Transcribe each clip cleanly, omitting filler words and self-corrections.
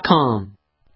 USAPrepares.com.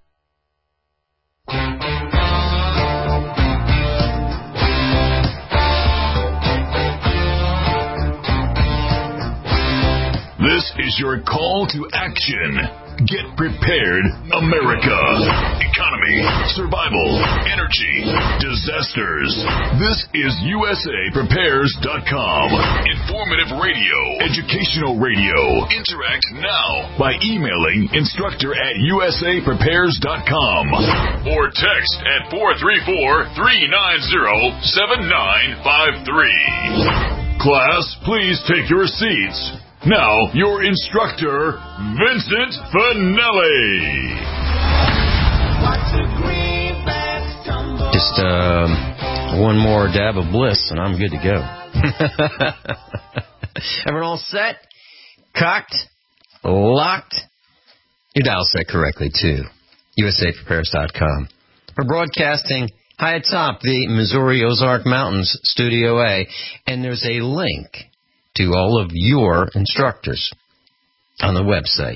This is your call to action. Get prepared, America. Economy, survival, energy, disasters. This is USAPrepares.com. Informative radio, educational radio. Interact now by emailing instructor@USAPrepares.com or text at 434-390-7953. Class, please take your seats. Now, your instructor, Vincent Finelli. Just one more dab of bliss, and I'm good to go. Everyone all set? Cocked? Locked? Your dial set correctly, too. USAPrepares.com. We're broadcasting high atop the Missouri Ozark Mountains, Studio A, and there's a link to all of your instructors on the website,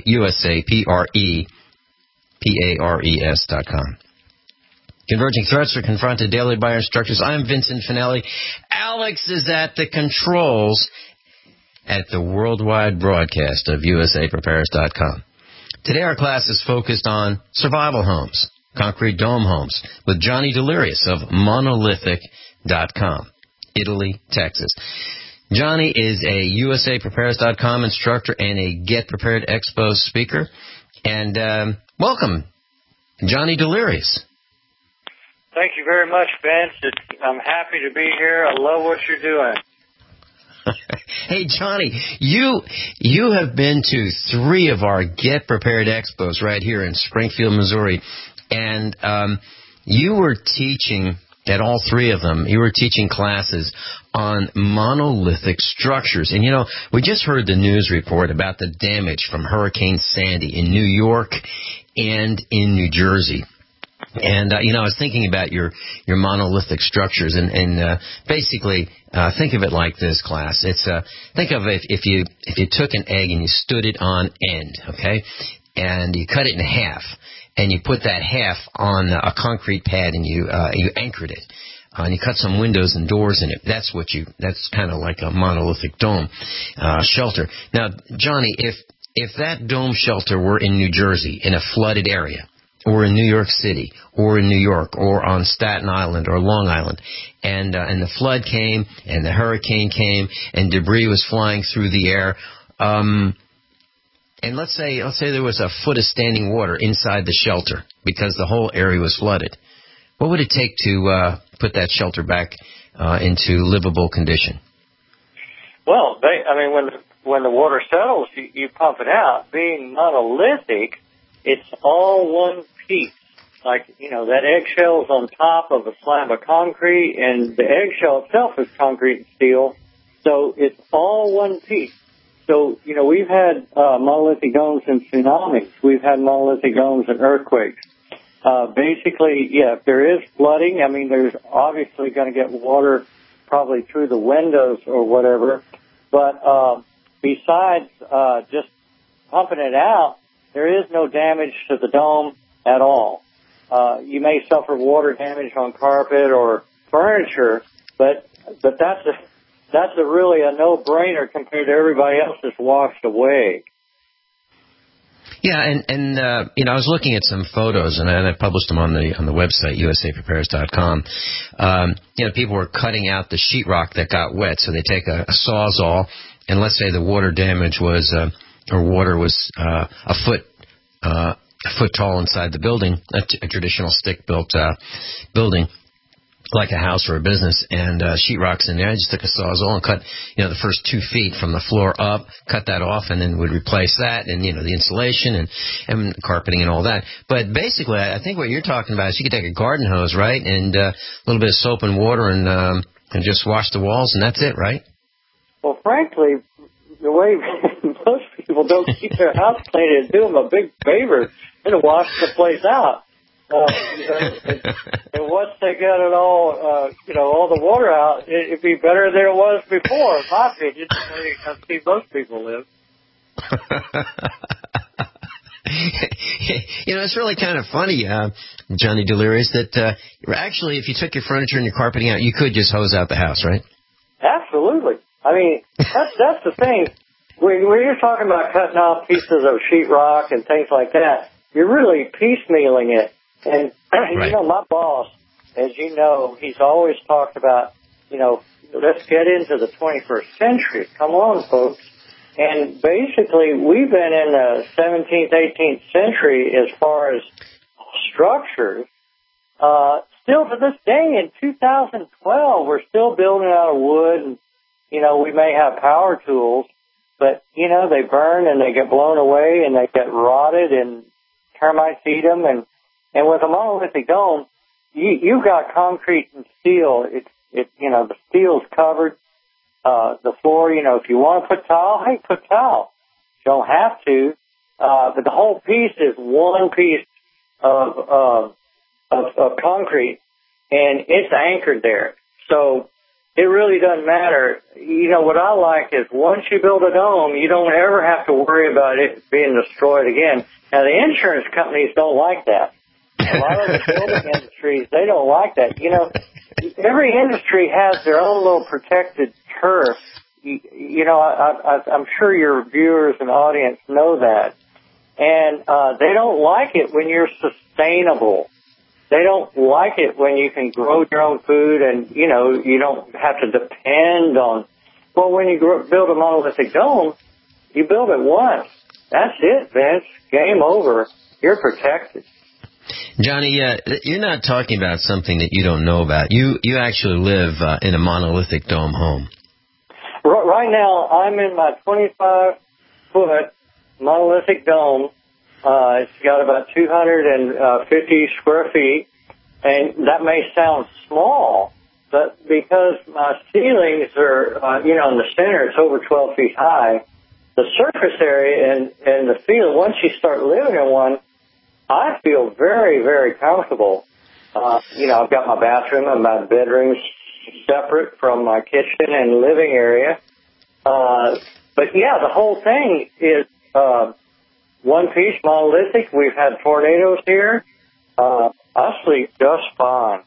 USAPrepares.com. Converging threats are confronted daily by our instructors. I'm Vincent Finelli. Alex is at the controls at the worldwide broadcast of USAPrepares.com. Today our class is focused on survival homes, concrete dome homes, with Johnny Delirious of Monolithic.com, Italy, Texas. Johnny is a USAPrepares.com instructor and a Get Prepared Expo speaker. And welcome, Johnny Delirious. Thank you very much, Vince. I'm happy to be here. I love what you're doing. Hey, Johnny, you have been to 3 of our Get Prepared Expos right here in Springfield, Missouri. And you were teaching at all 3 of them. You were teaching classes on monolithic structures. And, you know, we just heard the news report about the damage from Hurricane Sandy in New York and in New Jersey. And, you know, I was thinking about your monolithic structures and basically think of it like this, class. It's think of it if you took an egg and you stood it on end, okay, and you cut it in half and you put that half on a concrete pad and you anchored it. And you cut some windows and doors in it. That's kind of like a monolithic dome shelter. Now, Johnny, if that dome shelter were in New Jersey in a flooded area, or in New York City, or in New York, or on Staten Island or Long Island, and the flood came, and the hurricane came, and debris was flying through the air, and let's say there was a foot of standing water inside the shelter because the whole area was flooded. What would it take to put that shelter back into livable condition? Well, when the water settles, you pump it out. Being monolithic, it's all one piece. Like, you know, that eggshell's on top of a slab of concrete, and the eggshell itself is concrete and steel, so it's all one piece. So, you know, we've had monolithic domes in tsunamis. We've had monolithic domes in earthquakes. Basically, yeah, if there is flooding, I mean, there's obviously going to get water probably through the windows or whatever. But besides just pumping it out, there is no damage to the dome at all. You may suffer water damage on carpet or furniture, but that's really a no-brainer compared to everybody else that's washed away. Yeah, and you know, I was looking at some photos, and I published them on the website, USAPrepares.com. You know, people were cutting out the sheetrock that got wet, so they take a Sawzall, and let's say the water damage was, or water was a foot tall inside the building, a traditional stick-built building, like a house or a business, and sheetrock's in there. I just took a Sawzall and cut, you know, the first 2 feet from the floor up, cut that off, and then would replace that, and, you know, the insulation and carpeting and all that. But basically, I think what you're talking about is you could take a garden hose, right, and a little bit of soap and water and just wash the walls, and that's it, right? Well, frankly, the way most people don't keep their house clean is do them a big favor and wash the place out. And once they got it all, all the water out, it'd be better than it was before, in my opinion. I see most people live. It's really kind of funny, Johnny Delirious, that actually, if you took your furniture and your carpeting out, you could just hose out the house, right? Absolutely. I mean, that's the thing. When you're talking about cutting off pieces of sheetrock and things like that, you're really piecemealing it. And, right. My boss, as you know, he's always talked about, let's get into the 21st century. Come on, folks. And basically, we've been in the 17th, 18th century as far as structures. Still to this day, in 2012, we're still building out of wood. And, we may have power tools, but, they burn and they get blown away and they get rotted and termites eat them. And with a monolithic dome, you've got concrete and steel. The steel's covered. The floor, if you want to put tile, hey, put tile. You don't have to. But the whole piece is one piece of concrete, and it's anchored there. So it really doesn't matter. What I like is once you build a dome, you don't ever have to worry about it being destroyed again. Now, the insurance companies don't like that. A lot of the building industries, they don't like that. Every industry has their own little protected turf. I'm sure your viewers and audience know that. And they don't like it when you're sustainable. They don't like it when you can grow your own food and, you don't have to depend on. Well, when you build a monolithic dome, you build it once. That's it, Vince. Game over. You're protected. Johnny, you're not talking about something that you don't know about. You actually live in a monolithic dome home. Right now, I'm in my 25-foot monolithic dome. It's got about 250 square feet, and that may sound small, but because my ceilings are, in the center, it's over 12 feet high, the surface area and the field, once you start living in one, I feel very, very comfortable. I've got my bathroom and my bedrooms separate from my kitchen and living area. But yeah, the whole thing is one piece monolithic. We've had tornadoes here. I sleep just fine.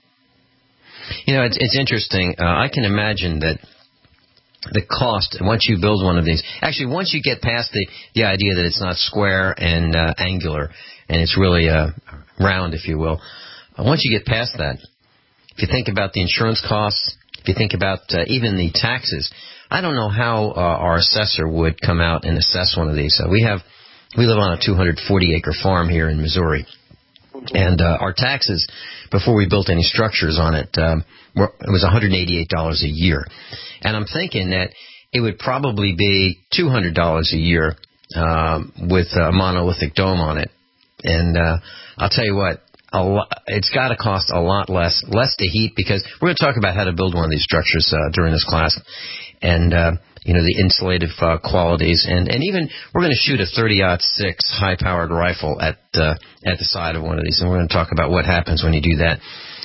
It's interesting. I can imagine that the cost, once you build one of these, actually, once you get past the idea that it's not square and angular, and it's really round, if you will, once you get past that, if you think about the insurance costs, if you think about even the taxes, I don't know how our assessor would come out and assess one of these. We live on a 240-acre farm here in Missouri, and our taxes, before we built any structures on it, it was $188 a year. And I'm thinking that it would probably be $200 a year with a monolithic dome on it. And I'll tell you what, it's got to cost a lot less to heat, because we're going to talk about how to build one of these structures during this class, and the insulative qualities, and even we're going to shoot a 30-06 high-powered rifle at the side of one of these, and we're going to talk about what happens when you do that.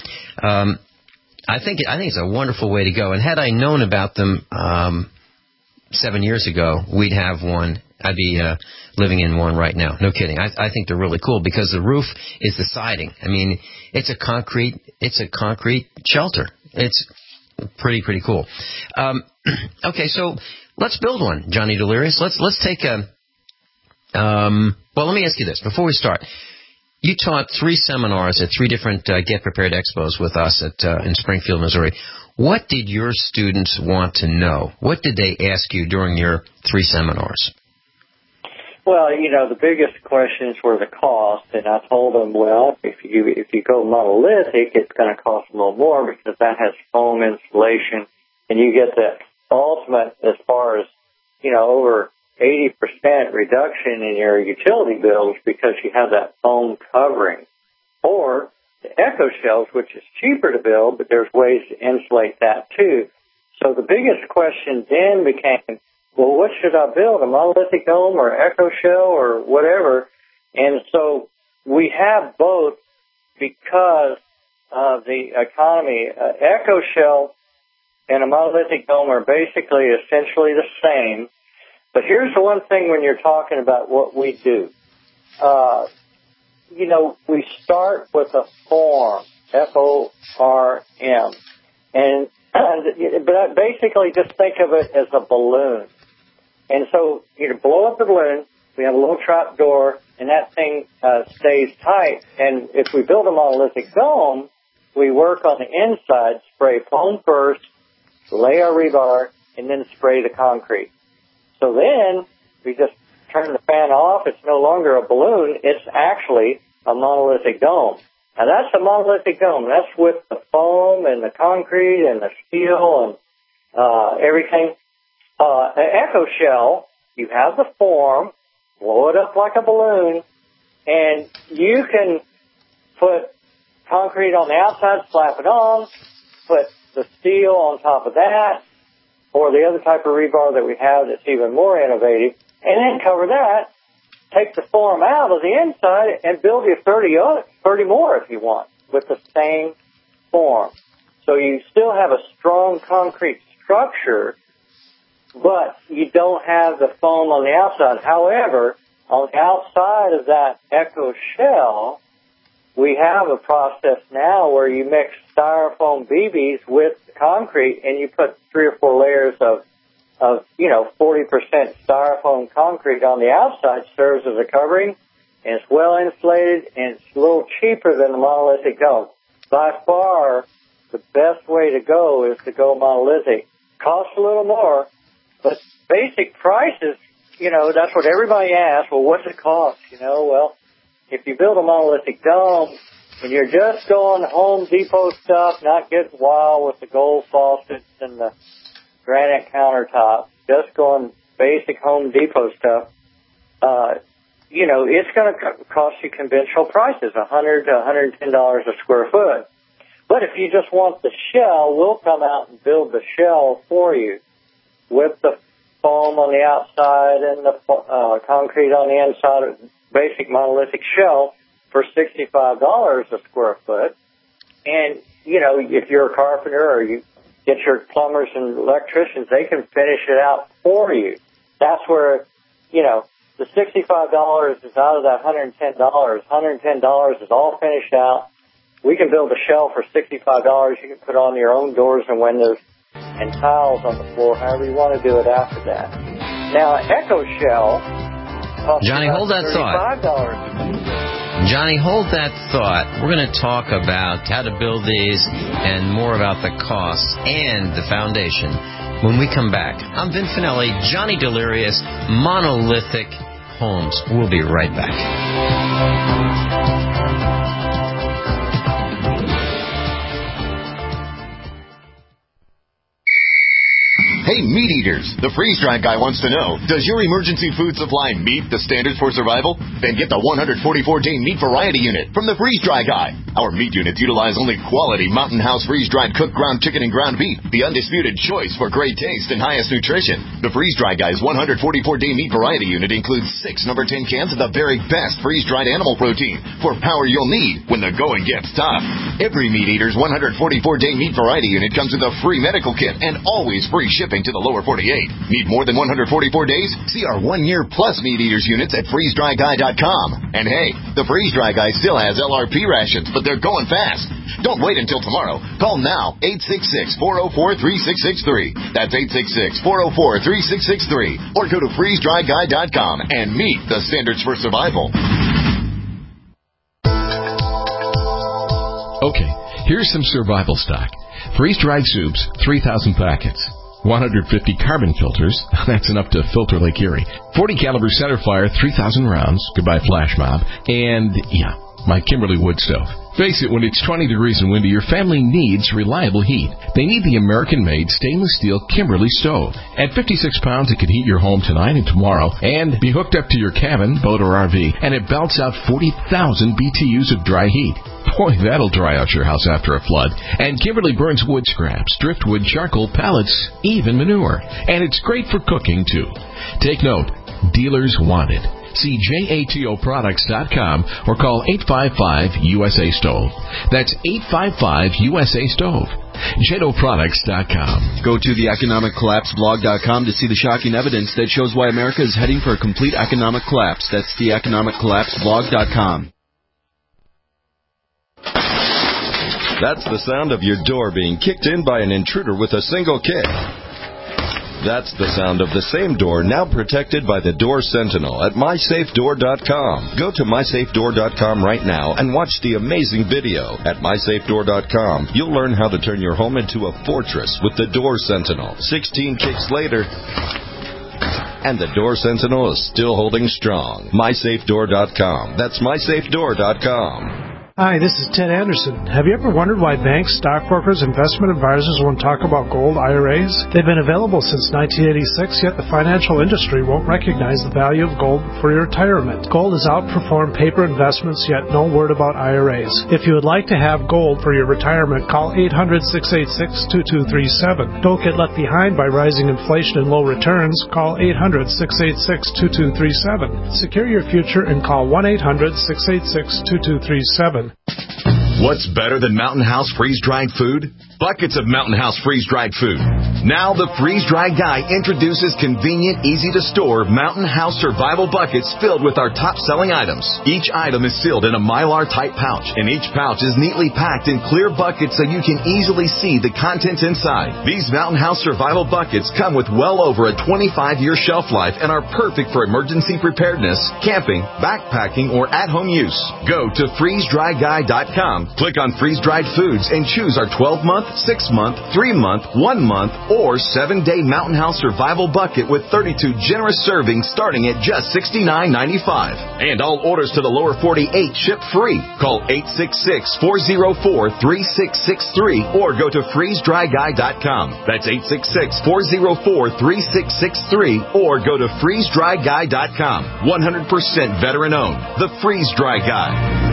I think it's a wonderful way to go, and had I known about them 7 years ago, we'd have one. I'd be living in one right now. No kidding. I think they're really cool because the roof is the siding. I mean, it's a concrete shelter. It's pretty cool. Okay, so let's build one, Johnny Delirious. Let's take a. Well, let me ask you this before we start. You taught 3 seminars at 3 different Get Prepared Expos with us in Springfield, Missouri. What did your students want to know? What did they ask you during your 3 seminars? Well, the biggest questions were the cost, and I told them, well, if you go monolithic, it's going to cost a little more because that has foam insulation, and you get the ultimate as far as, over 80% reduction in your utility bills because you have that foam covering. Or the echo shells, which is cheaper to build, but there's ways to insulate that too. So the biggest question then became, well, what should I build, a monolithic dome or echo shell or whatever? And so we have both because of the economy. Echo shell and a monolithic dome are basically essentially the same. But here's the one thing when you're talking about what we do. we start with a form, FORM, and but basically just think of it as a balloon. And so you blow up the balloon, we have a little trap door, and that thing stays tight. And if we build a monolithic dome, we work on the inside, spray foam first, lay our rebar, and then spray the concrete. So then we just turn the fan off. It's no longer a balloon. It's actually a monolithic dome. Now, that's a monolithic dome. That's with the foam and the concrete and the steel and everything. An echo shell, you have the form, blow it up like a balloon, and you can put concrete on the outside, slap it on, put the steel on top of that, or the other type of rebar that we have that's even more innovative, and then cover that, take the form out of the inside, and build you 30 more if you want, with the same form. So you still have a strong concrete structure, but you don't have the foam on the outside. However, on the outside of that echo shell, we have a process now where you mix styrofoam BBs with concrete, and you put 3 or 4 layers of 40% styrofoam concrete on the outside, serves as a covering, and it's well insulated, and it's a little cheaper than the monolithic dome. By far, the best way to go is to go monolithic. Costs a little more, but basic prices, that's what everybody asks. Well, what's it cost? Well, if you build a monolithic dome and you're just going Home Depot stuff, not getting wild with the gold faucets and the granite countertop, just going basic Home Depot stuff, it's going to cost you conventional prices, $100 to $110 a square foot. But if you just want the shell, we'll come out and build the shell for you with the foam on the outside and the concrete on the inside of the basic monolithic shell for $65 a square foot. And, if you're a carpenter or you get your plumbers and electricians, they can finish it out for you. That's where, the $65 is out of that $110. $110 is all finished out. We can build a shell for $65. You can put on your own doors and windows and tiles on the floor, however you want to do it after that. Now, an echo shell costs Johnny, hold that thought. Johnny, hold that thought. We're going to talk about how to build these and more about the costs and the foundation when we come back. I'm Vin Finelli, Johnny Delirious, Monolithic Homes. We'll be right back. Hey, meat eaters, the freeze-dried guy wants to know, does your emergency food supply meet the standards for survival? Then get the 144-day meat variety unit from the freeze-dry guy. Our meat units utilize only quality Mountain House freeze-dried cooked ground chicken and ground beef, the undisputed choice for great taste and highest nutrition. The freeze-dry guy's 144-day meat variety unit includes 6 number 10 cans of the very best freeze-dried animal protein for power you'll need when the going gets tough. Every meat eater's 144-day meat variety unit comes with a free medical kit and always free shipping to the lower 48. Need more than 144 days? See our 1-year plus meat eaters units at freezedryguy.com. And hey, the Freeze Dry Guy still has LRP rations, but they're going fast. Don't wait until tomorrow. Call now, 866-404-3663. That's 866-404-3663. Or go to freezedryguy.com and meet the standards for survival. Okay, here's some survival stock. Freeze-dried soups, 3,000 packets. 150 carbon filters, that's enough to filter Lake Erie. 40 caliber centerfire, 3,000 rounds, goodbye flash mob, and, my Kimberly wood stove. Face it, when it's 20 degrees and windy, your family needs reliable heat. They need the American-made stainless steel Kimberly stove. At 56 pounds, it could heat your home tonight and tomorrow, and be hooked up to your cabin, boat, or RV, and it belts out 40,000 BTUs of dry heat. Boy, that'll dry out your house after a flood. And Kimberly burns wood scraps, driftwood, charcoal, pellets, even manure. And it's great for cooking, too. Take note, dealers want it. See JATOproducts.com or call 855-USA-STOVE. That's 855-USA-STOVE. JetoProducts.com. Go to the economiccollapseblog.com to see the shocking evidence that shows why America is heading for a complete economic collapse. That's the economiccollapseblog.com. That's the sound of your door being kicked in by an intruder with a single kick. That's the sound of the same door now protected by the Door Sentinel at MySafeDoor.com. Go to MySafeDoor.com right now and watch the amazing video. At MySafeDoor.com, you'll learn how to turn your home into a fortress with the Door Sentinel. 16 kicks later, and the Door Sentinel is still holding strong. MySafeDoor.com. That's MySafeDoor.com. Hi, this is Ted Anderson. Have you ever wondered why banks, stockbrokers, investment advisors won't talk about gold IRAs? They've been available since 1986, yet the financial industry won't recognize the value of gold for your retirement. Gold has outperformed paper investments, yet no word about IRAs. If you would like to have gold for your retirement, call 800-686-2237. Don't get left behind by rising inflation and low returns. Call 800-686-2237. Secure your future and call 1-800-686-2237. What's better than Mountain House freeze-dried food? Buckets of Mountain House freeze-dried food. Now the freeze-dried guy introduces convenient, easy-to-store Mountain House survival buckets filled with our top-selling items. Each item is sealed in a Mylar-type pouch, and each pouch is neatly packed in clear buckets so you can easily see the contents inside. These Mountain House survival buckets come with well over a 25-year shelf life and are perfect for emergency preparedness, camping, backpacking, or at-home use. Go to freezedryguy.com, click on freeze-dried foods, and choose our 12-month, 6-month, 3-month, 1-month, or 7-day Mountain House survival bucket with 32 generous servings starting at just $69.95. And all orders to the lower 48 ship free. Call 866-404-3663 or go to freezedryguy.com. That's 866-404-3663 or go to freezedryguy.com. 100% veteran owned. The Freeze Dry Guy.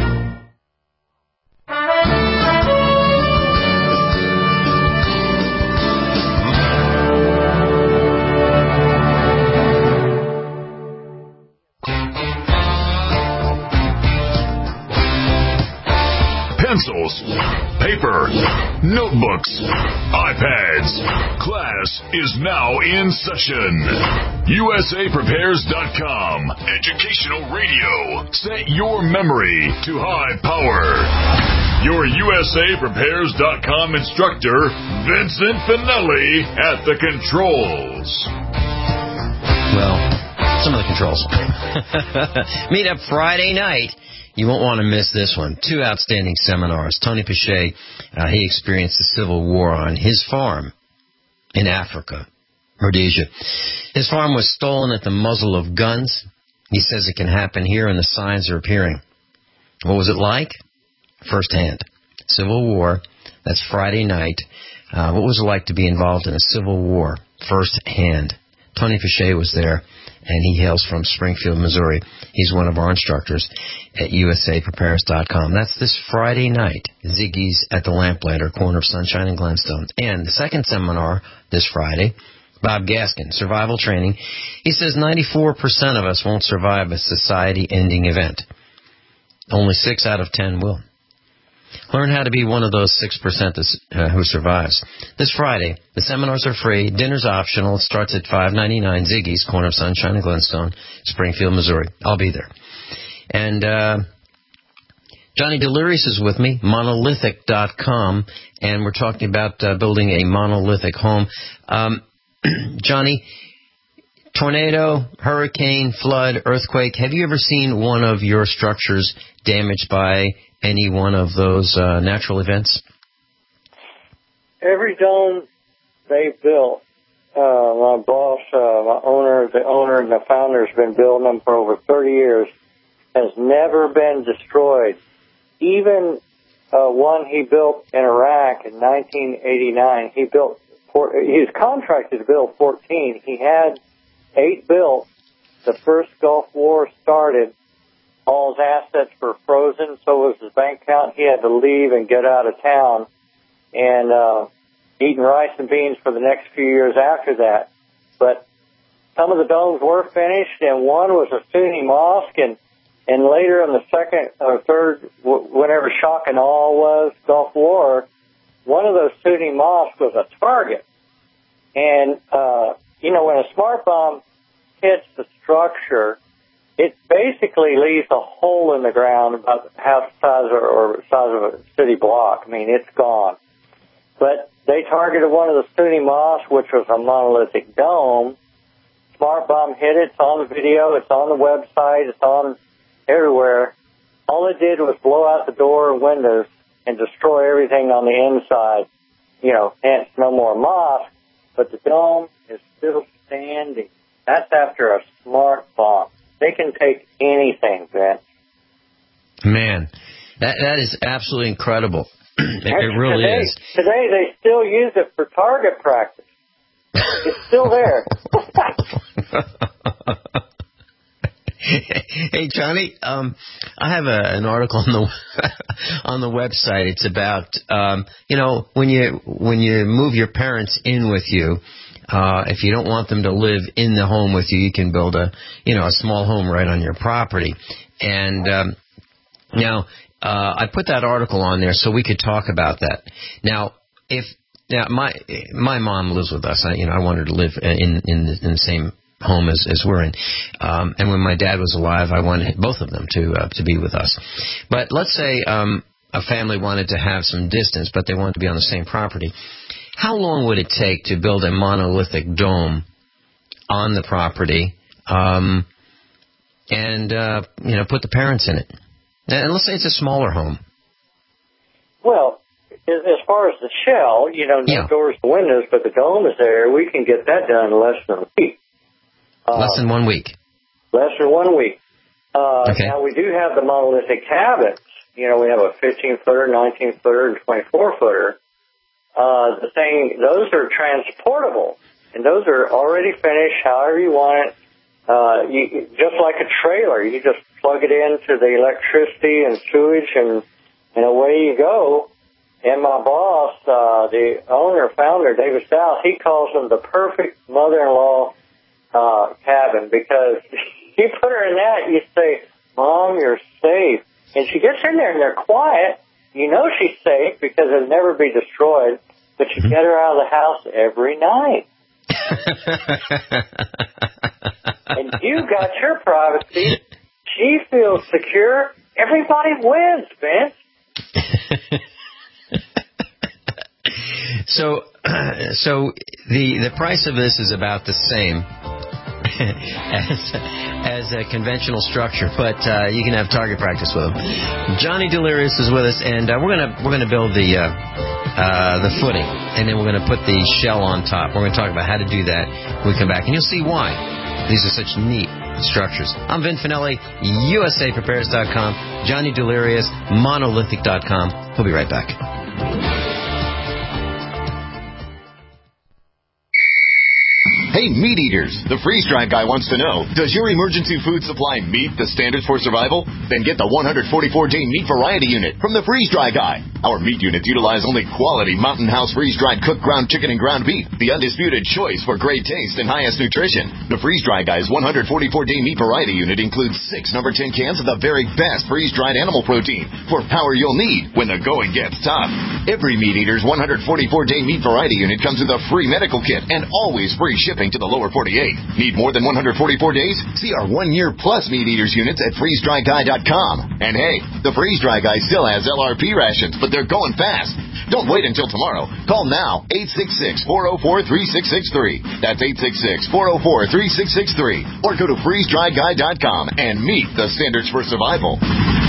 Pencils, paper, notebooks, iPads. Class is now in session. USAPrepares.com. Educational radio. Set your memory to high power. Your USAPrepares.com instructor, Vincent Finelli, at the controls. Well, some of the controls. Meet up Friday night. You won't want to miss this one. 2 outstanding seminars. Tony Pichet, he experienced the Civil War on his farm in Africa, Rhodesia. His farm was stolen at the muzzle of guns. He says it can happen here, and the signs are appearing. What was it like? Firsthand. Civil War, that's Friday night. What was it like to be involved in a civil war firsthand? Tony Pichet was there, and he hails from Springfield, Missouri. He's one of our instructors at USAPrepares.com. That's this Friday night, Ziggy's at the Lamplighter, corner of Sunshine and Glenstone. And the second seminar this Friday, Bob Gaskin, Survival Training. He says 94% of us won't survive a society-ending event. Only 6 out of 10 will. Learn how to be one of those 6% who survives. This Friday, the seminars are free. Dinner's optional. It starts at $5.99. Ziggy's, corner of Sunshine and Glenstone, Springfield, Missouri. I'll be there. And Johnny Delirious is with me, monolithic.com, and we're talking about building a monolithic home. Johnny, tornado, hurricane, flood, earthquake, have you ever seen one of your structures damaged by any one of those natural events? Every dome they built, my boss, the owner and the founder has been building them for over 30 years, has never been destroyed. Even one he built in Iraq in 1989, he was contracted to build 14. He had 8 built. The first Gulf War started. All his assets were frozen, so was his bank account. He had to leave and get out of town, and eating rice and beans for the next few years after that. But some of the domes were finished, and one was a Sunni mosque, and later in the second or third, whenever shock and awe was, Gulf War, one of those Sunni mosques was a target. And, when a smart bomb hits the structure, it basically leaves a hole in the ground about half the size or size of a city block. I mean, it's gone. But they targeted one of the Sunni mosques, which was a monolithic dome. Smart bomb hit it. It's on the video. It's on the website. It's on everywhere. All it did was blow out the door and windows and destroy everything on the inside. Hence no more mosque. But the dome is still standing. That's after a smart bomb. They can take anything, Vince. Man, that is absolutely incredible. It really is. Today they still use it for target practice. It's still there. Hey, Johnny, I have an article on the website. It's about when you move your parents in with you. If you don't want them to live in the home with you, you can build a small home right on your property. And now I put that article on there so we could talk about that. Now my mom lives with us. I want her to live in the same home as we're in. And when my dad was alive, I wanted both of them to be with us. But let's say a family wanted to have some distance, but they wanted to be on the same property. How long would it take to build a monolithic dome on the property and put the parents in it? And let's say it's a smaller home. Well, as far as the shell, no doors and windows, but the dome is there, we can get that done in less than a week. Less than 1 week? Less than 1 week. Okay. Now, we do have the monolithic cabins. We have a 15-footer, 19-footer, and 24-footer. Those are transportable, and those are already finished however you want it. Just like a trailer, you just plug it into the electricity and sewage, and away you go. And my boss, the founder, David South, he calls them the perfect mother-in-law cabin, because you put her in that, you say, Mom, you're safe. And she gets in there and they're quiet. She's safe because it'll never be destroyed, but you get her out of the house every night. And you got your privacy. She feels secure. Everybody wins, Vince. So the price of this is about the same as a conventional structure, but you can have target practice with them. Johnny Delirious is with us, and we're gonna build the footing, and then we're gonna put the shell on top. We're gonna talk about how to do that when we come back, and you'll see why these are such neat structures. I'm Vin Finelli, USAPrepares.com, Johnny Delirious, Monolithic.com. We'll be right back. Hey, meat eaters, the freeze-dried guy wants to know, does your emergency food supply meet the standards for survival? Then get the 144-day meat variety unit from the freeze-dry guy. Our meat units utilize only quality Mountain House freeze-dried cooked ground chicken and ground beef, the undisputed choice for great taste and highest nutrition. The freeze-dry guy's 144-day meat variety unit includes 6 number 10 cans of the very best freeze-dried animal protein for power you'll need when the going gets tough. Every meat eater's 144-day meat variety unit comes with a free medical kit and always free shipping to the lower 48. Need more than 144 days? See our 1-year plus meat eaters units at freezedryguy.com. And hey, the Freeze Dry Guy still has LRP rations, but they're going fast. Don't wait until tomorrow. Call now, 866-404-3663. That's 866-404-3663. Or go to freezedryguy.com and meet the standards for survival.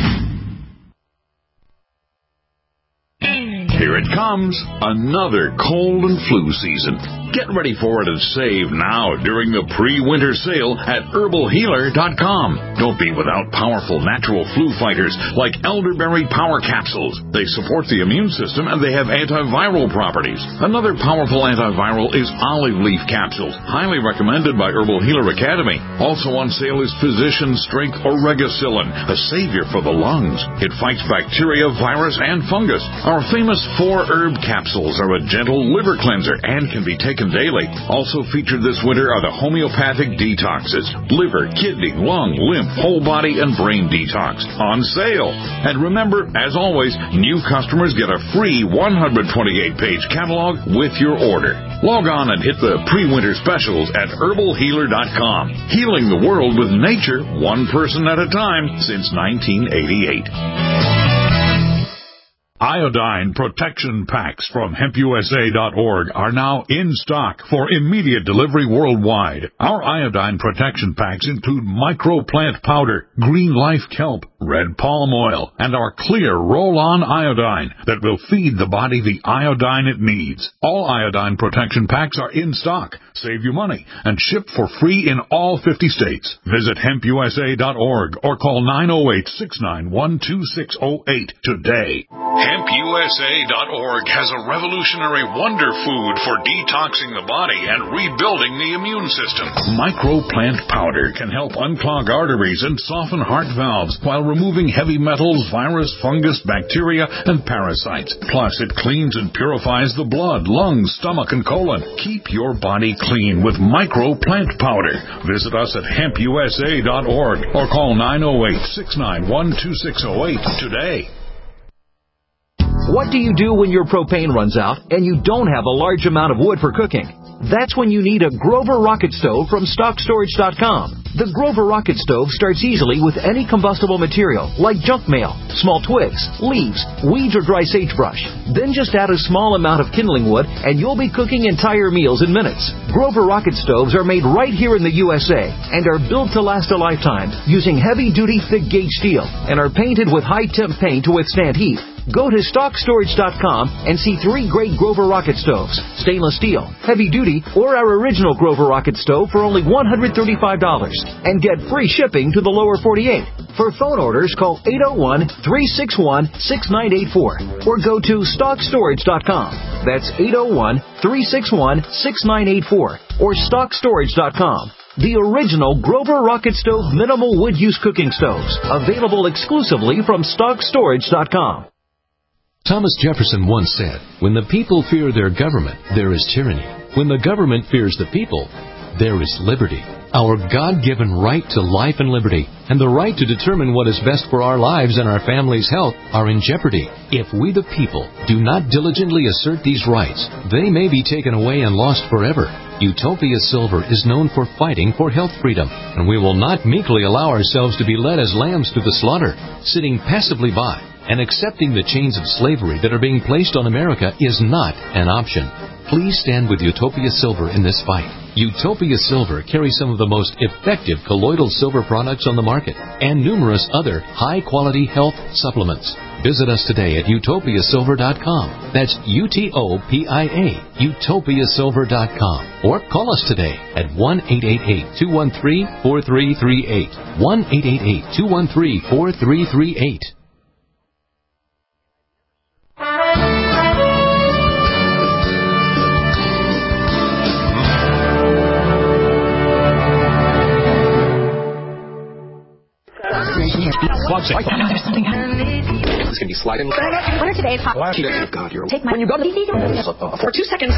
Here it comes, another cold and flu season. Get ready for it and save now during the pre-winter sale at herbalhealer.com. Don't be without powerful natural flu fighters like elderberry power capsules. They support the immune system and they have antiviral properties. Another powerful antiviral is olive leaf capsules, highly recommended by Herbal Healer Academy. Also on sale is Physician Strength Oregacillin, a savior for the lungs. It fights bacteria, virus, and fungus. Our famous 4-herb capsules are a gentle liver cleanser and can be taken taken daily. Also featured this winter are the homeopathic detoxes, liver, kidney, lung, lymph, whole body, and brain detox on sale. And remember, as always, new customers get a free 128-page catalog with your order. Log on and hit the pre-winter specials at herbalhealer.com. Healing the world with nature, one person at a time, since 1988. Iodine protection packs from hempusa.org are now in stock for immediate delivery worldwide. Our iodine protection packs include microplant powder, green life kelp, red palm oil, and our clear roll-on iodine that will feed the body the iodine it needs. All iodine protection packs are in stock, save you money, and ship for free in all 50 states. Visit hempusa.org or call 908-691-2608 today. HempUSA.org has a revolutionary wonder food for detoxing the body and rebuilding the immune system. Microplant powder can help unclog arteries and soften heart valves while removing heavy metals, virus, fungus, bacteria, and parasites. Plus, it cleans and purifies the blood, lungs, stomach, and colon. Keep your body clean with Microplant powder. Visit us at HempUSA.org or call 908-691-2608 today. What do you do when your propane runs out and you don't have a large amount of wood for cooking? That's when you need a Grover Rocket Stove from StockStorage.com. The Grover Rocket Stove starts easily with any combustible material, like junk mail, small twigs, leaves, weeds, or dry sagebrush. Then just add a small amount of kindling wood, and you'll be cooking entire meals in minutes. Grover Rocket Stoves are made right here in the USA and are built to last a lifetime using heavy-duty, thick-gauge steel and are painted with high-temp paint to withstand heat. Go to StockStorage.com and see 3 great Grover Rocket Stoves, stainless steel, heavy-duty, or our original Grover Rocket Stove for only $135, and get free shipping to the lower 48. For phone orders, call 801-361-6984 or go to StockStorage.com. That's 801-361-6984 or StockStorage.com. The original Grover Rocket Stove minimal wood use cooking stoves, available exclusively from StockStorage.com. Thomas Jefferson once said, "When the people fear their government, there is tyranny. When the government fears the people, there is liberty." Our God-given right to life and liberty and the right to determine what is best for our lives and our family's health are in jeopardy. If we the people do not diligently assert these rights, they may be taken away and lost forever. Utopia Silver is known for fighting for health freedom, and we will not meekly allow ourselves to be led as lambs to the slaughter, sitting passively by. And accepting the chains of slavery that are being placed on America is not an option. Please stand with Utopia Silver in this fight. Utopia Silver carries some of the most effective colloidal silver products on the market and numerous other high-quality health supplements. Visit us today at utopiasilver.com. That's UTOPIA, utopiasilver.com. Or call us today at 1-888-213-4338. 1-888-213-4338. There's something happening. It's going to be sliding. What are today's hot? Oh, God, you're... Take my... When you go to the... For 2 seconds...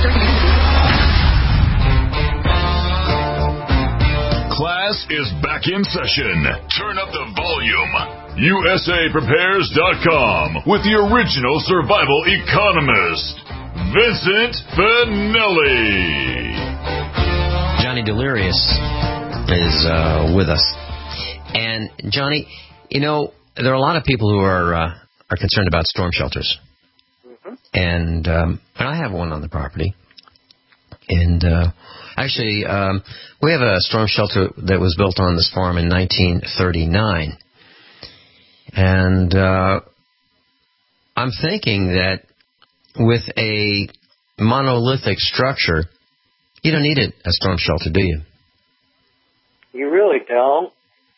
Class is back in session. Turn up the volume. USAPrepares.com with the original survival economist, Vincent Finelli. Johnny Delirious is with us. And, Johnny, you know, there are a lot of people who are concerned about storm shelters. Mm-hmm. And I have one on the property. And actually, we have a storm shelter that was built on this farm in 1939. And I'm thinking that with a monolithic structure, you don't need a storm shelter, do you? You really don't.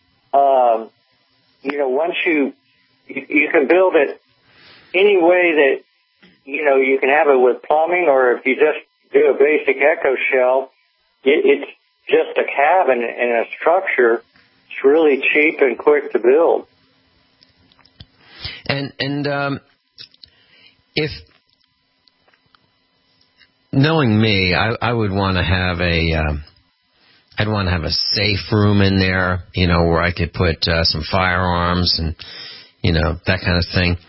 You know, once you can build it any way that, you know, you can have it with plumbing, or if you just do a basic echo shell, it's just a cabin and a structure. It's really cheap and quick to build. knowing me, I would want to have I'd want to have a safe room in there, where I could put some firearms and, that kind of thing.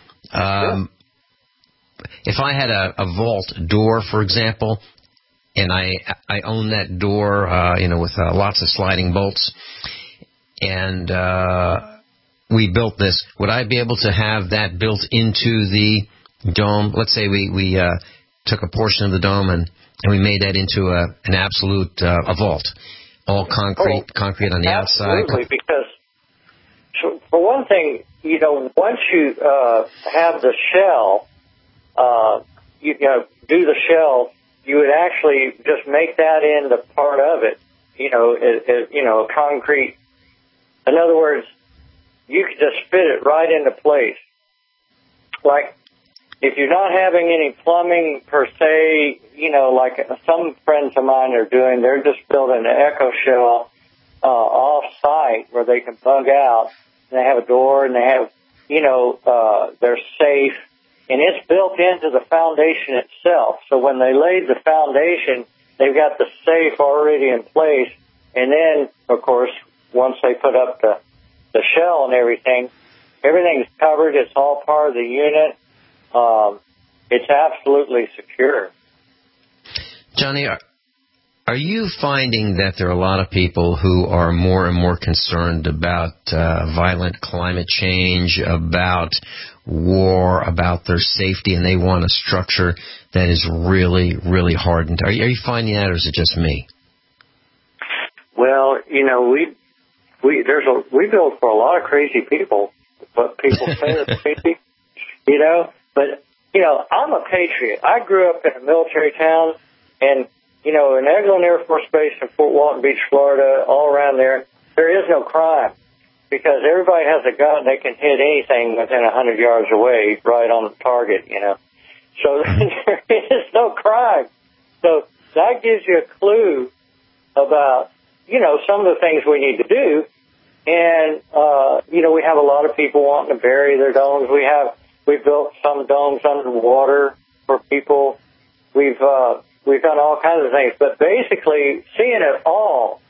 If I had a vault door, for example, and I own that door, with lots of sliding bolts, and we built this, would I be able to have that built into the dome? Let's say we took a portion of the dome and we made that into an absolute a vault, all concrete on the outside. Absolutely, because for one thing, once you have the shell, do the shell, you would actually just make that into part of it, concrete. In other words, you could just fit it right into place. Like, if you're not having any plumbing per se, like some friends of mine are doing, they're just building an echo shell off-site where they can bug out. And they have a door and they have, they're safe. And it's built into the foundation itself. So when they laid the foundation, they've got the safe already in place. And then, of course, once they put up the shell and everything's covered. It's all part of the unit. It's absolutely secure. Johnny, are you finding that there are a lot of people who are more and more concerned about violent climate change, about war, about their safety, and they want a structure that is really, really hardened? Are you finding that, or is it just me? Well, we build for a lot of crazy people, but people say they're crazy, But, I'm a patriot. I grew up in a military town, and, in Eglin Air Force Base in Fort Walton Beach, Florida, all around there is no crime because everybody has a gun. They can hit anything within 100 yards away, right on the target, So there is no crime. So that gives you a clue about, some of the things we need to do. And, we have a lot of people wanting to bury their domes. We've built some domes underwater for people. We've done all kinds of things. But basically, seeing it all,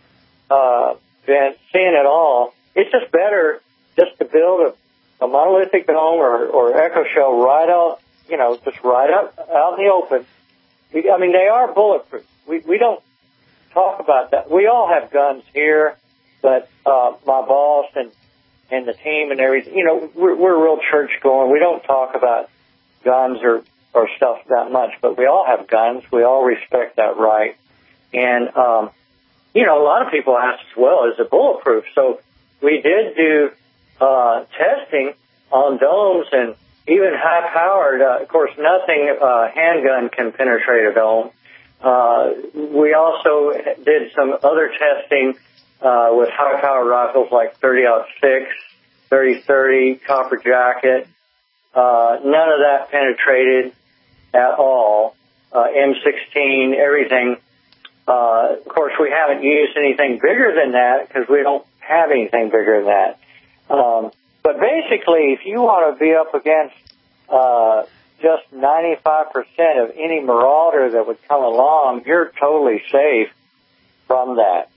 it's just better just to build a monolithic dome or echo shell right out, just right out in the open. They are bulletproof. We don't talk about that. We all have guns here, but my boss and the team and everything, we're real church going. We don't talk about guns or stuff that much, but we all have guns. We all respect that right. And, a lot of people ask as well, is it bulletproof? So we did do testing on domes and even high-powered. Of course, nothing handgun can penetrate a dome. We also did some other testing with high-powered rifles like 30-06, 30-30, Copper Jacket. None of that penetrated at all. M16, everything. Of course, we haven't used anything bigger than that because we don't have anything bigger than that. But basically, if you want to be up against just 95% of any marauder that would come along, you're totally safe from that.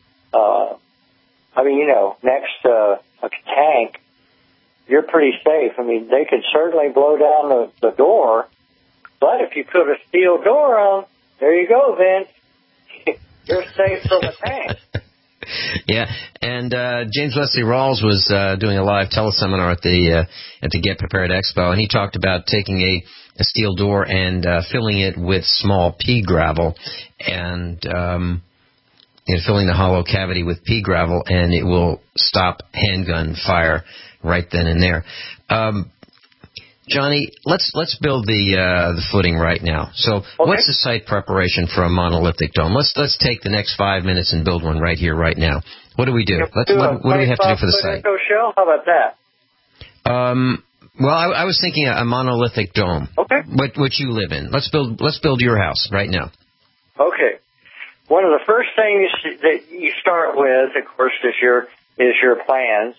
Next to a tank, you're pretty safe. They could certainly blow down the door, but if you put a steel door on, there you go, Vince. You're safe from a tank. Yeah, and James Leslie Rawls was doing a live teleseminar at the Get Prepared Expo, and he talked about taking a steel door and filling it with small pea gravel and filling the hollow cavity with pea gravel, and it will stop handgun fire right then and there. Johnny, let's build the footing right now. So, okay. What's the site preparation for a monolithic dome? Let's take the next 5 minutes and build one right here, right now. What do we do? What do we have to do for the site? Echo shell? How about that? Well, I was thinking a monolithic dome. Okay. What you live in. Let's build your house right now. Okay. One of the first things that you start with, of course, is your plans.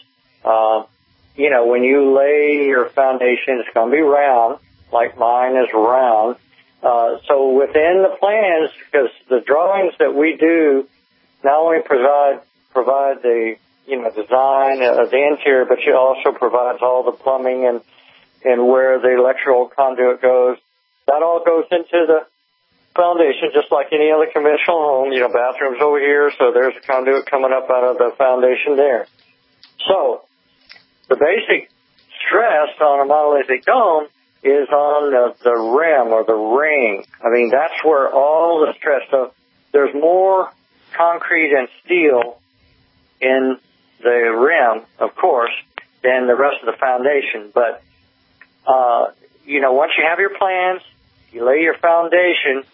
When you lay your foundation, it's going to be round, like mine is round. So within the plans, because the drawings that we do not only provide the design of the interior, but it also provides all the plumbing and where the electrical conduit goes. That all goes into the foundation, just like any other conventional home. Bathrooms over here, so there's a conduit coming up out of the foundation there. So the basic stress on a monolithic dome is on the rim or the ring. I mean, that's where all the stress. So there's more concrete and steel in the rim, of course, than the rest of the foundation. But, once you have your plans, you lay your foundation,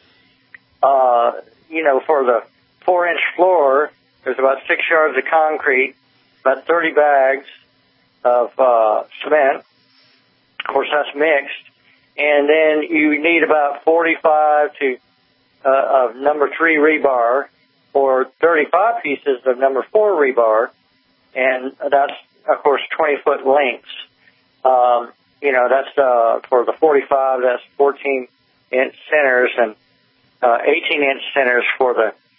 for the 4-inch floor, there's about 6 yards of concrete, about 30 bags of cement. Of course, that's mixed. And then you need about 45 of number 3 rebar or 35 pieces of number 4 rebar. And that's, of course, 20-foot lengths. That's for the 45, that's 14-inch centers and 18-inch centers for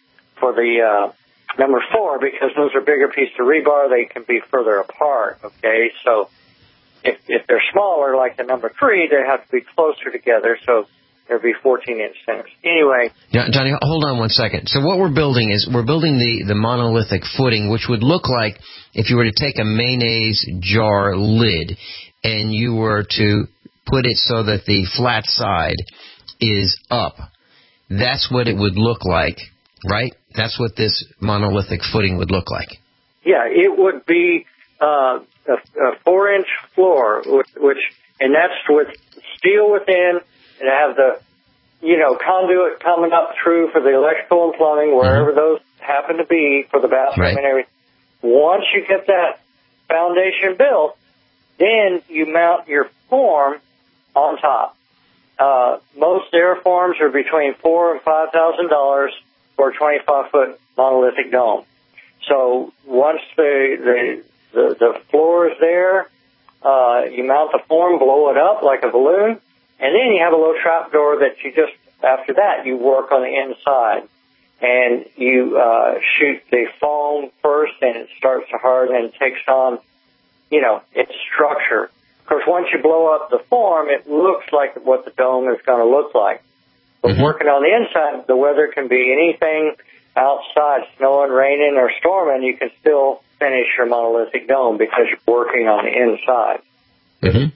the number 4, because those are bigger pieces of rebar. They can be further apart, okay? So if they're smaller, like the number 3, they have to be closer together, so there'd be 14-inch centers. Anyway. Yeah, Johnny, hold on one second. So what we're building is the monolithic footing, which would look like if you were to take a mayonnaise jar lid and you were to put it so that the flat side is up. That's what it would look like, right? That's what this monolithic footing would look like. Yeah, it would be a 4-inch floor, and that's with steel within, and have the, conduit coming up through for the electrical and plumbing, wherever those happen to be for the bathroom and everything. Once you get that foundation built, then you mount your form on top. Most air forms are between $4,000 and $5,000 for a 25-foot monolithic dome. So once the floor is there, you mount the form, blow it up like a balloon, and then you have a little trap door that after that, you work on the inside. And you shoot the foam first, and it starts to harden and takes on, its structure. Of course, once you blow up the form, it looks like what the dome is going to look like. But working on the inside, the weather can be anything outside, snowing, raining, or storming. You can still finish your monolithic dome because you're working on the inside. Mm-hmm.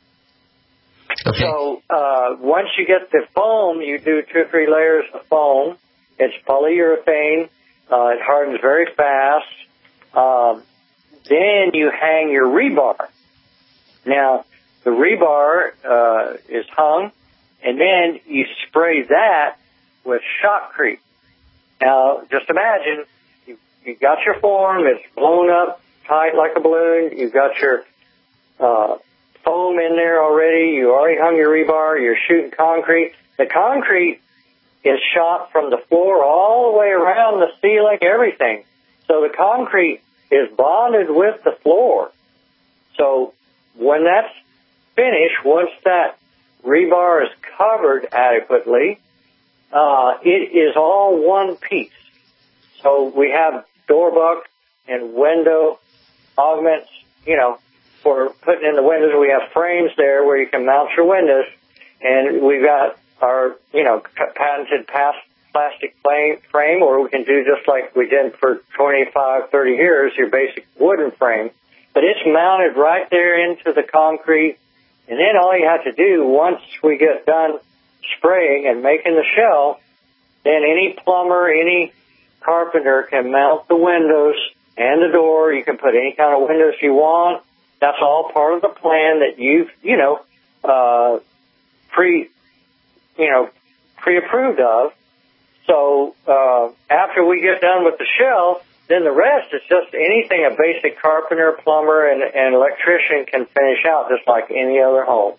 Okay. So once you get the foam, you do 2 or 3 layers of foam. It's polyurethane. It hardens very fast. Then you hang your rebar. Now, the rebar is hung, and then you spray that with shotcrete. Now, just imagine, you got your form, it's blown up tight like a balloon, you've got your foam in there already, you already hung your rebar, you're shooting concrete. The concrete is shot from the floor all the way around the ceiling, everything. So the concrete is bonded with the floor. So when that's finished, once that rebar is covered adequately, it is all one piece. So we have door buck and window augments, for putting in the windows. We have frames there where you can mount your windows, and we've got our, patented plastic frame, or we can do just like we did for 25, 30 years, your basic wooden frame. But it's mounted right there into the concrete, and then all you have to do, once we get done spraying and making the shell, then any plumber, any carpenter can mount the windows and the door. You can put any kind of windows you want. That's all part of the plan that you've, pre-approved of. So after we get done with the shell, then the rest is just anything a basic carpenter, plumber, and electrician can finish out, just like any other home.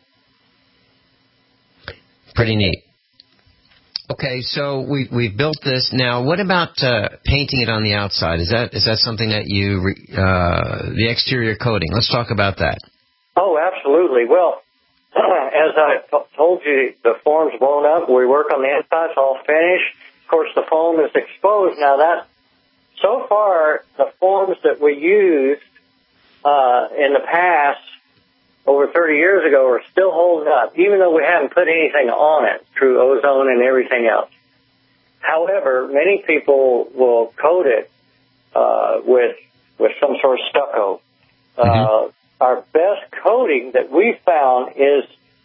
Pretty neat. Okay, so we've built this. Now, what about painting it on the outside? Is that something that the exterior coating? Let's talk about that. Oh, absolutely. Well, as I told you, the form's blown up. We work on the inside, it's all finished. Of course, the foam is exposed. Now, so far, the forms that we used in the past, over 30 years ago, are still holding up, even though we haven't put anything on it through ozone and everything else. However, many people will coat it with some sort of stucco. Our best coating that we found is,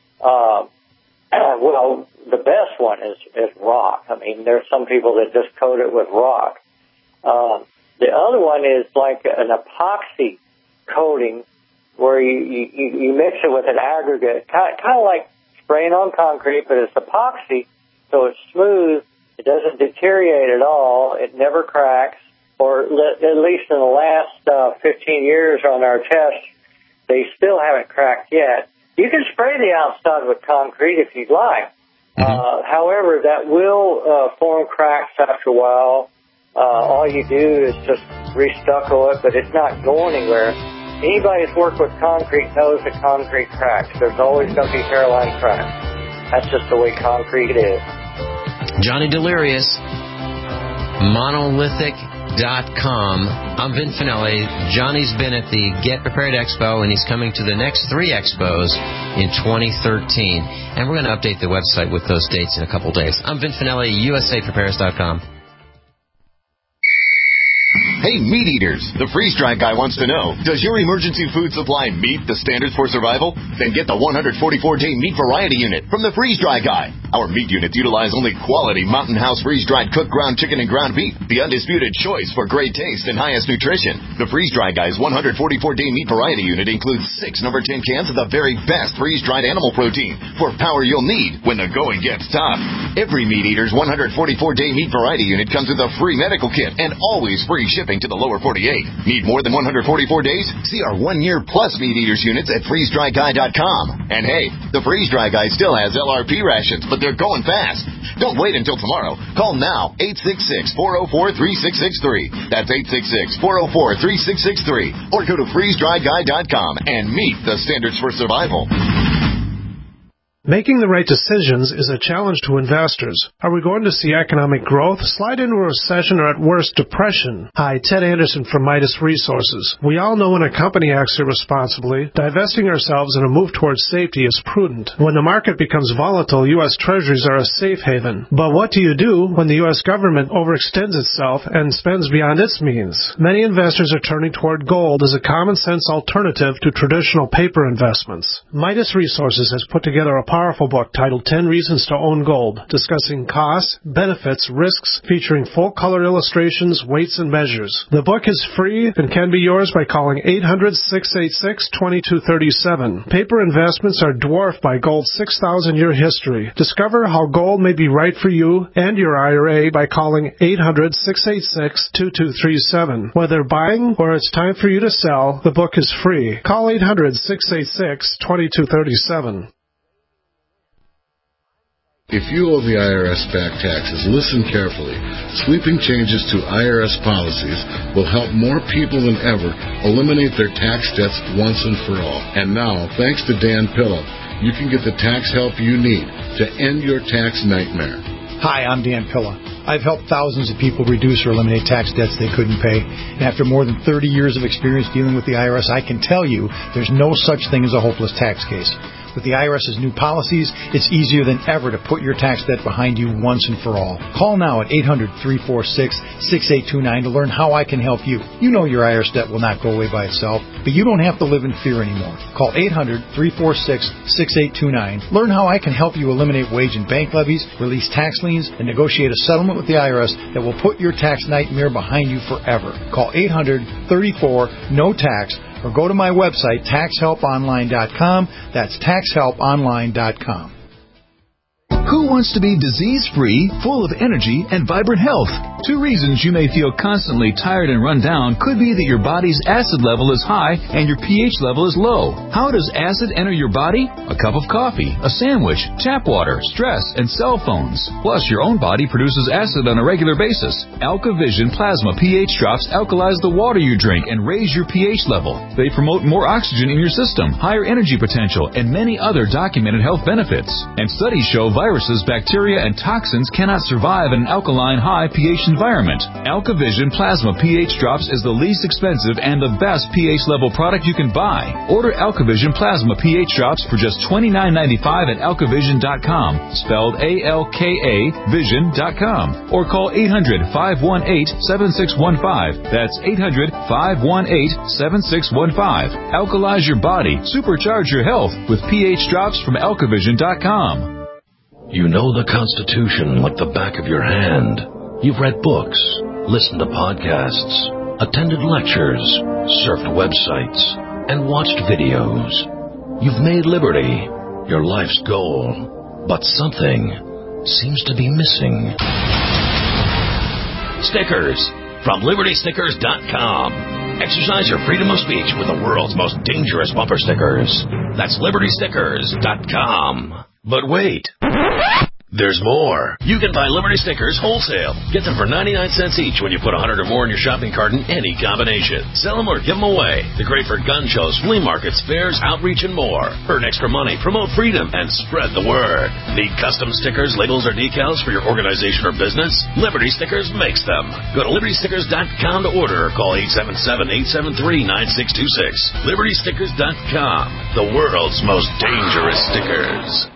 the best one is rock. I mean, there's some people that just coat it with rock. The other one is like an epoxy coating where you mix it with an aggregate, kind of like spraying on concrete, but it's epoxy, so it's smooth. It doesn't deteriorate at all. It never cracks, or at least in the last 15 years on our tests, they still haven't cracked yet. You can spray the outside with concrete if you'd like. However, that will form cracks after a while. All you do is just re-stucco it, but it's not going anywhere. Anybody that's worked with concrete knows that concrete cracks. There's always going to be hairline cracks. That's just the way concrete is. Johnny Delirious, monolithic.com. I'm Vin Finelli. Johnny's been at the Get Prepared Expo, and he's coming to the next 3 expos in 2013. And we're going to update the website with those dates in a couple days. I'm Vin Finelli, USAPrepares.com. Hey, meat eaters, the freeze-dried guy wants to know, does your emergency food supply meet the standards for survival? Then get the 144-day meat variety unit from the freeze-dry guy. Our meat units utilize only quality Mountain House freeze-dried cooked ground chicken and ground beef, the undisputed choice for great taste and highest nutrition. The freeze-dry guy's 144-day meat variety unit includes 6 number 10 cans of the very best freeze-dried animal protein for power you'll need when the going gets tough. Every meat eater's 144-day meat variety unit comes with a free medical kit and always free shipping to the lower 48. Need more than 144 days? See our 1-year plus meat eaters units at freezedryguy.com. And hey, the Freeze Dry Guy still has LRP rations, but they're going fast. Don't wait until tomorrow. Call now, 866-404-3663. That's 866-404-3663. Or go to freezedryguy.com and meet the standards for survival. Making the right decisions is a challenge to investors. Are we going to see economic growth, slide into a recession, or at worst, depression? Hi, Ted Anderson from Midas Resources. We all know when a company acts irresponsibly, divesting ourselves in a move towards safety is prudent. When the market becomes volatile, U.S. Treasuries are a safe haven. But what do you do when the U.S. government overextends itself and spends beyond its means? Many investors are turning toward gold as a common-sense alternative to traditional paper investments. Midas Resources has put together a powerful book titled 10 Reasons to Own Gold, discussing costs, benefits, risks, featuring full-color illustrations, weights, and measures. The book is free and can be yours by calling 800-686-2237. Paper investments are dwarfed by gold's 6,000-year history. Discover how gold may be right for you and your IRA by calling 800-686-2237. Whether buying or it's time for you to sell, the book is free. Call 800-686-2237. If you owe the IRS back taxes, listen carefully. Sweeping changes to IRS policies will help more people than ever eliminate their tax debts once and for all. And now, thanks to Dan Pilla, you can get the tax help you need to end your tax nightmare. Hi, I'm Dan Pilla. I've helped thousands of people reduce or eliminate tax debts they couldn't pay. And after more than 30 years of experience dealing with the IRS, I can tell you there's no such thing as a hopeless tax case. With the IRS's new policies, it's easier than ever to put your tax debt behind you once and for all. Call now at 800-346-6829 to learn how I can help you. You know your IRS debt will not go away by itself, but you don't have to live in fear anymore. Call 800-346-6829. Learn how I can help you eliminate wage and bank levies, release tax liens, and negotiate a settlement with the IRS that will put your tax nightmare behind you forever. Call 800-34-NO-TAX. Or go to my website, taxhelponline.com. That's taxhelponline.com. Who wants to be disease-free, full of energy, and vibrant health? 2 reasons you may feel constantly tired and run down could be that your body's acid level is high and your pH level is low. How does acid enter your body? A cup of coffee, a sandwich, tap water, stress, and cell phones. Plus, your own body produces acid on a regular basis. AlkaVision Plasma pH drops alkalize the water you drink and raise your pH level. They promote more oxygen in your system, higher energy potential, and many other documented health benefits. And studies show viruses, bacteria, and toxins cannot survive in an alkaline high pH environment. AlkaVision Plasma pH drops is the least expensive and the best pH level product you can buy. Order AlkaVision Plasma pH drops for just $29.95 at alkavision.com, spelled ALKA vision.com, or call 800-518-7615. That's 800-518-7615. Alkalize your body, supercharge your health with pH drops from alkavision.com. You know the Constitution like the back of your hand. You've read books, listened to podcasts, attended lectures, surfed websites, and watched videos. You've made liberty your life's goal, but something seems to be missing. Stickers from LibertyStickers.com. Exercise your freedom of speech with the world's most dangerous bumper stickers. That's LibertyStickers.com. But wait, there's more. You can buy Liberty Stickers wholesale. Get them for 99 cents each when you put 100 or more in your shopping cart in any combination. Sell them or give them away. They're great for gun shows, flea markets, fairs, outreach, and more. Earn extra money, promote freedom, and spread the word. Need custom stickers, labels, or decals for your organization or business? Liberty Stickers makes them. Go to LibertyStickers.com to order or call 877-873-9626. LibertyStickers.com. The world's most dangerous stickers.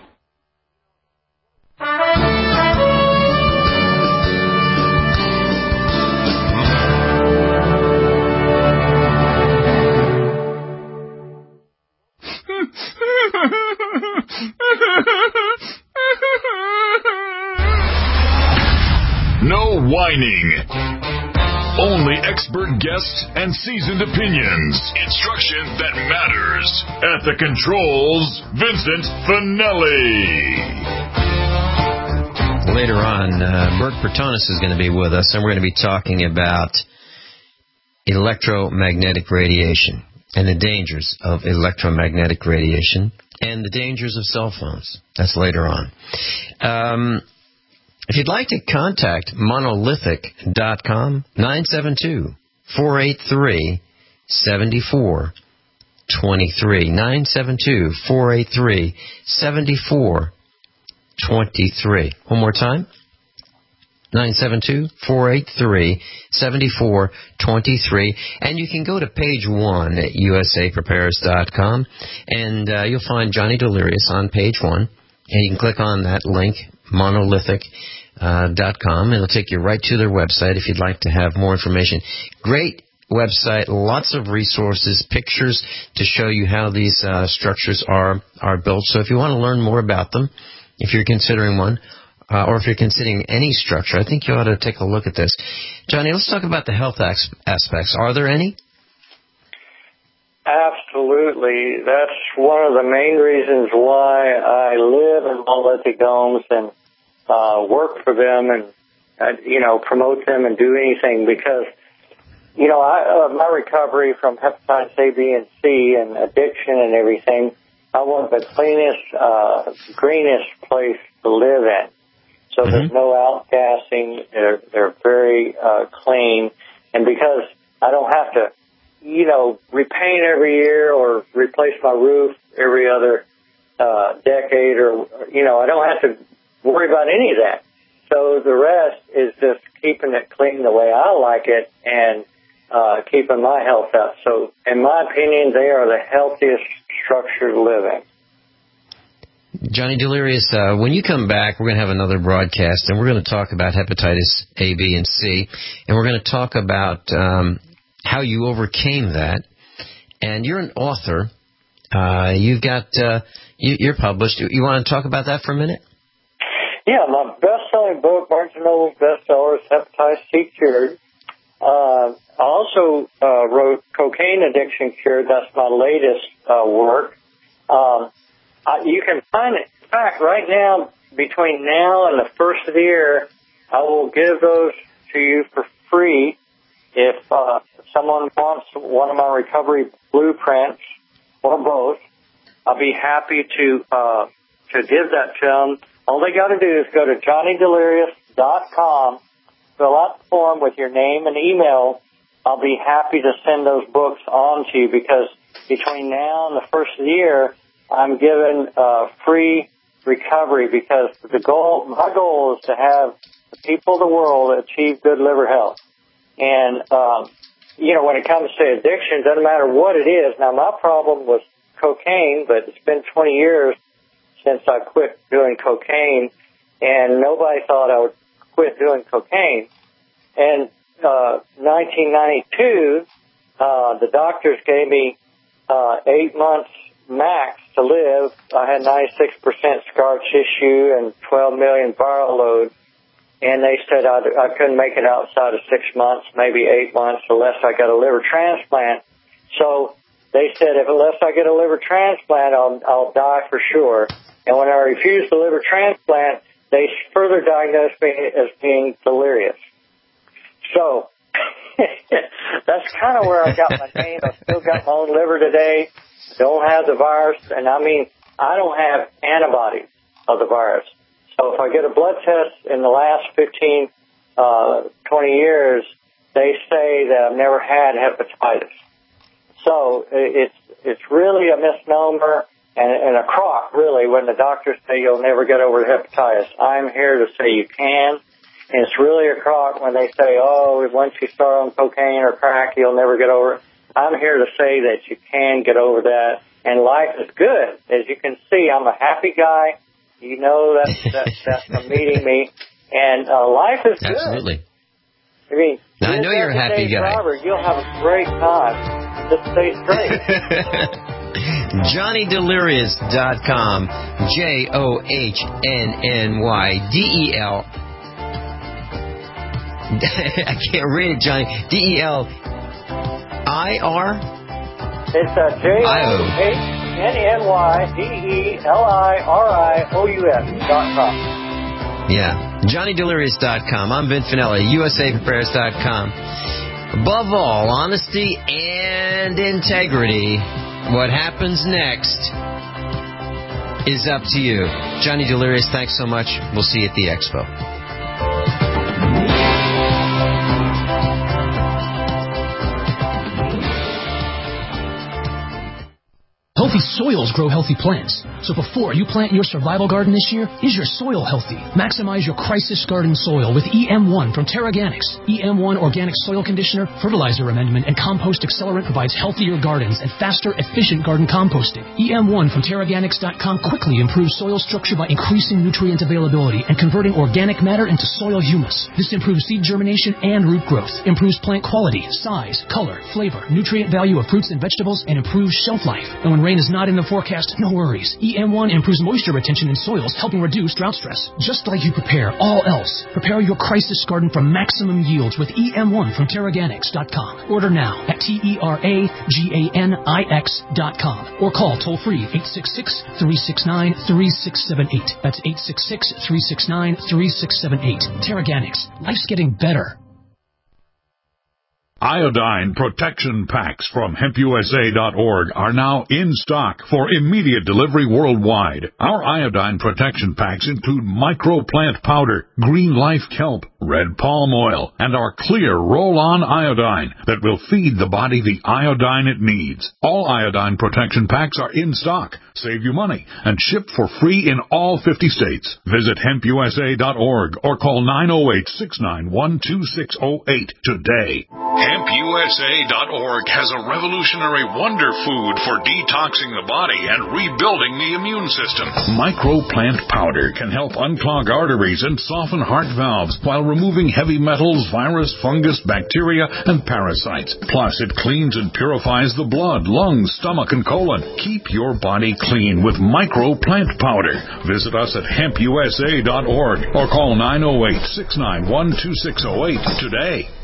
No whining. Only expert guests and seasoned opinions. Instruction that matters. At the controls, Vincent Finelli. Later on, Burke Bertonis is going to be with us, and we're going to be talking about electromagnetic radiation and the dangers of electromagnetic radiation and the dangers of cell phones. That's later on. If you'd like to contact monolithic.com, 972-483-7423, 972-483-7423. One more time. 972-483-7423. And you can go to page 1 at usaprepares.com, and you'll find Johnny Delirious on page 1. And you can click on that link, monolithic.com. It'll take you right to their website if you'd like to have more information. Great website, lots of resources, pictures to show you how these structures are built. So if you want to learn more about them, if you're considering one, or if you're considering any structure, I think you ought to take a look at this. Johnny, let's talk about the health aspects. Are there any? Absolutely. That's one of the main reasons why I live in monolithic domes and work for them and, promote them and do anything because, my recovery from hepatitis A, B, and C and addiction and everything, I want the cleanest, greenest place to live in. So there's no outgassing. They're very clean. And because I don't have to, repaint every year or replace my roof every other decade or, I don't have to worry about any of that. So the rest is just keeping it clean the way I like it and keeping my health up. So in my opinion, they are the healthiest structure to live in. Johnny Delirious, when you come back, we're going to have another broadcast, and we're going to talk about hepatitis A, B, and C, and we're going to talk about how you overcame that. And you're an author. You've got you're published. You want to talk about that for a minute? Yeah, my best-selling book, Barnes & Noble's bestseller, is Hepatitis C Cured. I also wrote Cocaine Addiction Cured. That's my latest work. You can find it. In fact, right now, between now and the first of the year, I will give those to you for free. If someone wants one of my recovery blueprints or both, I'll be happy to give that to them. All they got to do is go to JohnnyDelirious.com, fill out the form with your name and email. I'll be happy to send those books on to you, because between now and the first of the year, I'm giving free recovery, because my goal is to have the people of the world achieve good liver health. And, when it comes to addiction, it doesn't matter what it is. Now, my problem was cocaine, but it's been 20 years since I quit doing cocaine, and nobody thought I would quit doing cocaine. And 1992, the doctors gave me 8 months max to live. I had 96% scar tissue and 12 million viral load. And they said I couldn't make it outside of 6 months, maybe 8 months, unless I got a liver transplant. So they said, unless I get a liver transplant, I'll die for sure. And when I refused the liver transplant, they further diagnosed me as being delirious. So that's kind of where I got my name. I still got my own liver today. Don't have the virus. And I don't have antibodies of the virus. So if I get a blood test in the last 15, 20 years, they say that I've never had hepatitis. So it's really a misnomer and a crock, really, when the doctors say you'll never get over hepatitis. I'm here to say you can. And it's really a crock when they say, once you start on cocaine or crack, you'll never get over it. I'm here to say that you can get over that. And life is good. As you can see, I'm a happy guy. You know that's from meeting me. And life is good. Absolutely. I mean, I know you're a happy guy. Robert, you'll have a great time. Just stay straight. JohnnyDelirious.com. JohnnyDel. I can't read it, Johnny. DELIR? It's JohnnyDelirious.com. Yeah, JohnnyDelirious.com. I'm Vin Finelli, USAPrepares.com. Above all, honesty and integrity. What happens next is up to you. Johnny Delirious, thanks so much. We'll see you at the expo. Healthy soils grow healthy plants. So before you plant your survival garden this year, is your soil healthy? Maximize your crisis garden soil with EM1 from Terraganics. EM1 Organic Soil Conditioner, Fertilizer Amendment, and Compost Accelerant provides healthier gardens and faster, efficient garden composting. EM1 from Terraganics.com quickly improves soil structure by increasing nutrient availability and converting organic matter into soil humus. This improves seed germination and root growth, improves plant quality, size, color, flavor, nutrient value of fruits and vegetables, and improves shelf life. And when rain is not in the forecast, no worries. EM1 improves moisture retention in soils, helping reduce drought stress. Just like you prepare all else, prepare your crisis garden for maximum yields with EM1 from Terraganics.com. Order now at TERAGANIX.com or call toll-free 866-369-3678. That's 866-369-3678. Terraganics. Life's getting better. Iodine protection packs from HempUSA.org are now in stock for immediate delivery worldwide. Our iodine protection packs include microplant powder, green life kelp, red palm oil, and our clear roll-on iodine that will feed the body the iodine it needs. All iodine protection packs are in stock, save you money, and shipped for free in all 50 states. Visit HempUSA.org or call 908-691-2608 today. HempUSA.org has a revolutionary wonder food for detoxing the body and rebuilding the immune system. Microplant powder can help unclog arteries and soften heart valves while removing heavy metals, virus, fungus, bacteria, and parasites. Plus, it cleans and purifies the blood, lungs, stomach, and colon. Keep your body clean with Microplant powder. Visit us at HempUSA.org or call 908-691-2608 today.